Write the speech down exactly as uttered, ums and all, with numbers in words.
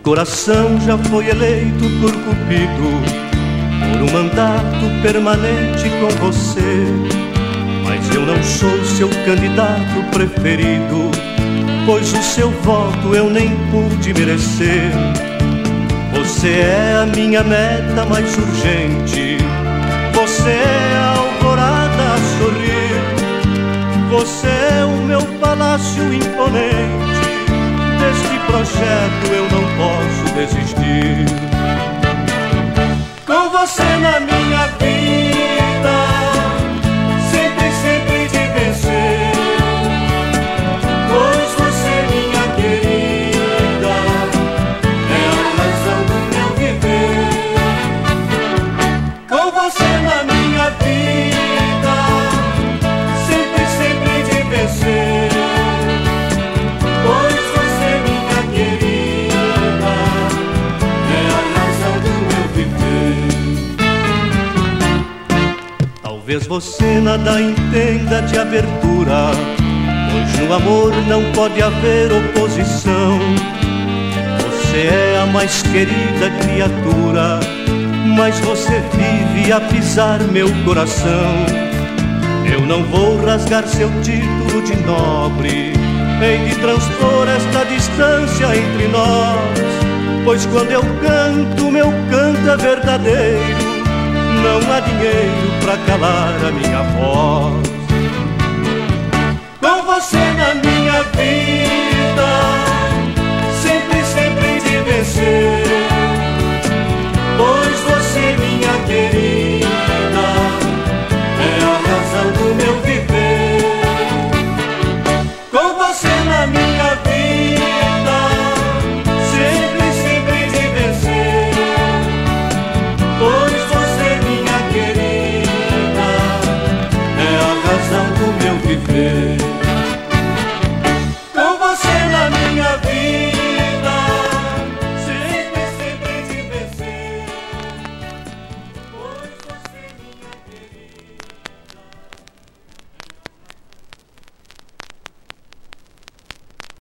coração já foi eleito por Cupido, por um mandato permanente com você. Mas eu não sou seu candidato preferido, pois o seu voto eu nem pude merecer. Você é a minha meta mais urgente, você é a alvorada a sorrir, você é o meu palácio imponente. Deste projeto eu não posso desistir. Com você na minha vida, sempre, sempre de vencer, pois você, minha querida, é a razão do meu viver. Com você na minha vida, sempre, sempre de vencer, pois você, minha querida, é a razão do meu viver. Talvez você nada entenda de abertura, pois no amor não pode haver oposição. Você é a mais querida criatura, mas você vive a pisar meu coração. Eu não vou rasgar seu título de nobre, hei de transpor esta distância entre nós, pois quando eu canto, meu canto é verdadeiro. Não há dinheiro pra calar a minha voz. Com você na minha vida,